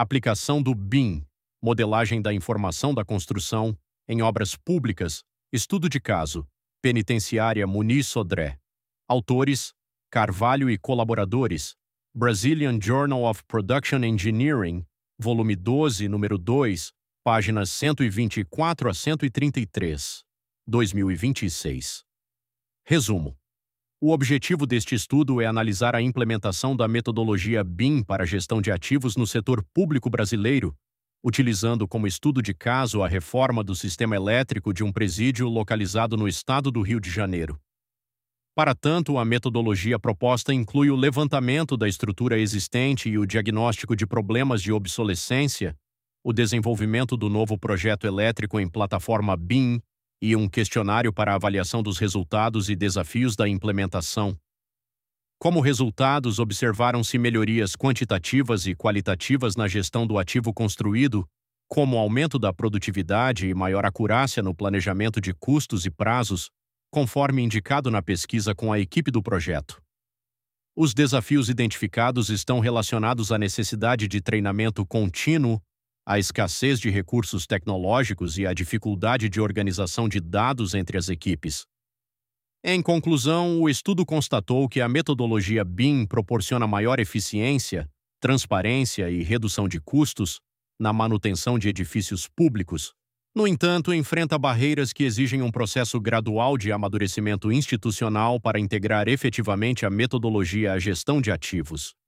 Aplicação do BIM, modelagem da informação da construção, em obras públicas, estudo de caso, penitenciária Muniz Sodré. Autores, Carvalho e colaboradores, Brazilian Journal of Production Engineering, volume 12, número 2, páginas 124 a 133, 2026. Resumo. O objetivo deste estudo é analisar a implementação da metodologia BIM para a gestão de ativos no setor público brasileiro, utilizando como estudo de caso a reforma do sistema elétrico de um presídio localizado no estado do Rio de Janeiro. Para tanto, a metodologia proposta inclui o levantamento da estrutura existente e o diagnóstico de problemas de obsolescência, o desenvolvimento do novo projeto elétrico em plataforma BIM e um questionário para avaliação dos resultados e desafios da implementação. Como resultados, observaram-se melhorias quantitativas e qualitativas na gestão do ativo construído, como aumento da produtividade e maior acurácia no planejamento de custos e prazos, conforme indicado na pesquisa com a equipe do projeto. Os desafios identificados estão relacionados à necessidade de treinamento contínuo, à escassez de recursos tecnológicos e à dificuldade de organização de dados entre as equipes. Em conclusão, o estudo constatou que a metodologia BIM proporciona maior eficiência, transparência e redução de custos na manutenção de edifícios públicos. No entanto, enfrenta barreiras que exigem um processo gradual de amadurecimento institucional para integrar efetivamente a metodologia à gestão de ativos.